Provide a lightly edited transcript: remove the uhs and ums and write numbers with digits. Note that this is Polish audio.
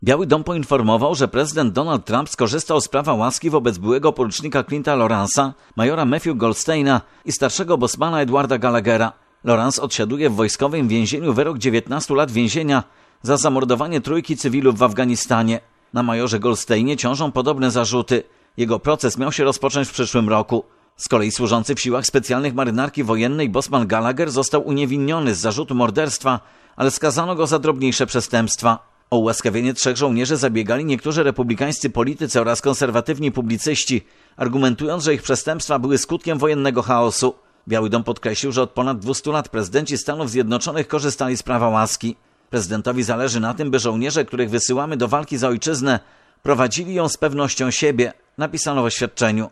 Biały Dom poinformował, że prezydent Donald Trump skorzystał z prawa łaski wobec byłego porucznika Clint'a Lawrence'a, majora Matthew Goldsteina i starszego bosmana Edwarda Gallaghera. Lawrence odsiaduje w wojskowym więzieniu wyrok 19 lat więzienia za zamordowanie trójki cywilów w Afganistanie. Na majorze Goldsteinie ciążą podobne zarzuty. Jego proces miał się rozpocząć w przyszłym roku. Z kolei służący w siłach specjalnych marynarki wojennej bosman Gallagher został uniewinniony z zarzutu morderstwa, ale skazano go za drobniejsze przestępstwa. O ułaskawienie 3 żołnierzy zabiegali niektórzy republikańscy politycy oraz konserwatywni publicyści, argumentując, że ich przestępstwa były skutkiem wojennego chaosu. Biały Dom podkreślił, że od ponad 200 lat prezydenci Stanów Zjednoczonych korzystali z prawa łaski. Prezydentowi zależy na tym, by żołnierze, których wysyłamy do walki za ojczyznę, prowadzili ją z pewnością siebie, napisano w oświadczeniu.